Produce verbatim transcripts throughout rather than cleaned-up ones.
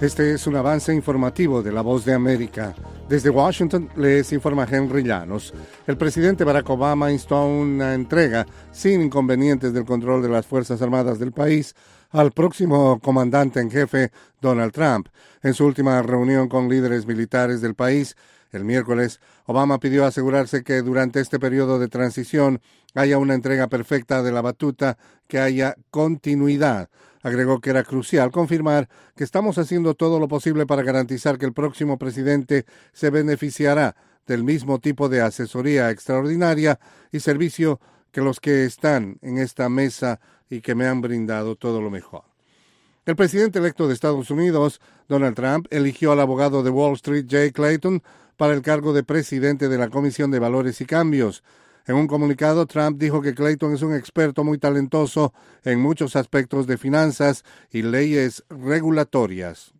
Este es un avance informativo de La Voz de América. Desde Washington les informa Henry Llanos. El presidente Barack Obama instó a una entrega sin inconvenientes del control de las Fuerzas Armadas del país al próximo comandante en jefe, Donald Trump. En su última reunión con líderes militares del país, el miércoles, Obama pidió asegurarse que durante este periodo de transición haya una entrega perfecta de la batuta, que haya continuidad. Agregó que era crucial confirmar que estamos haciendo todo lo posible para garantizar que el próximo presidente se beneficiará del mismo tipo de asesoría extraordinaria y servicio que los que están en esta mesa y que me han brindado todo lo mejor. El presidente electo de Estados Unidos, Donald Trump, eligió al abogado de Wall Street, Jay Clayton, para el cargo de presidente de la Comisión de Valores y Cambios. En un comunicado, Trump dijo que Clayton es un experto muy talentoso en muchos aspectos de finanzas y leyes regulatorias.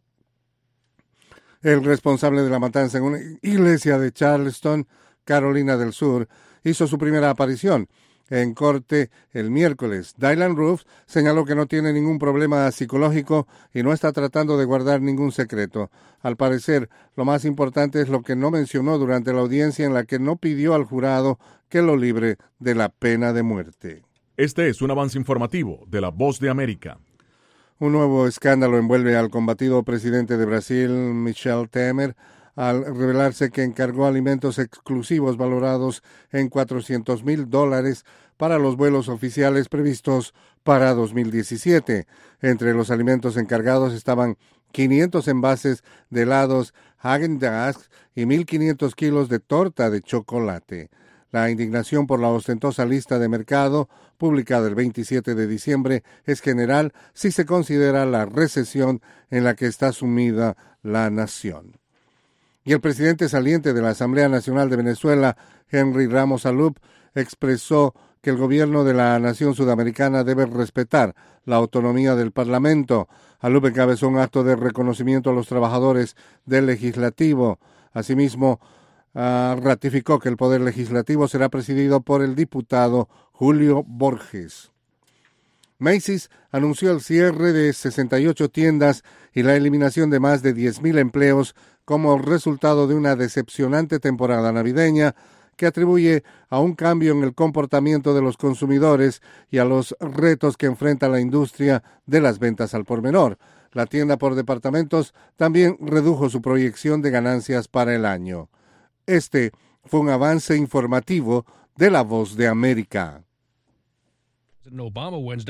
El responsable de la matanza en una iglesia de Charleston, Carolina del Sur, hizo su primera aparición en corte el miércoles. Dylan Roof señaló que no tiene ningún problema psicológico y no está tratando de guardar ningún secreto. Al parecer, lo más importante es lo que no mencionó durante la audiencia, en la que no pidió al jurado que lo libre de la pena de muerte. Este es un avance informativo de La Voz de América. Un nuevo escándalo envuelve al combatido presidente de Brasil, Michel Temer, al revelarse que encargó alimentos exclusivos valorados en cuatrocientos mil dólares para los vuelos oficiales previstos para dos mil diecisiete. Entre los alimentos encargados estaban quinientos envases de helados Häagen-Dazs y mil quinientos kilos de torta de chocolate. La indignación por la ostentosa lista de mercado, publicada el veintisiete de diciembre, es general si se considera la recesión en la que está sumida la nación. Y el presidente saliente de la Asamblea Nacional de Venezuela, Henry Ramos Alup, expresó que el gobierno de la nación sudamericana debe respetar la autonomía del Parlamento. Alup encabezó un acto de reconocimiento a los trabajadores del legislativo. Asimismo, uh, ratificó que el poder legislativo será presidido por el diputado Julio Borges. Macy's anunció el cierre de sesenta y ocho tiendas y la eliminación de más de diez mil empleos como resultado de una decepcionante temporada navideña que atribuye a un cambio en el comportamiento de los consumidores y a los retos que enfrenta la industria de las ventas al por menor. La tienda por departamentos también redujo su proyección de ganancias para el año. Este fue un avance informativo de La Voz de América.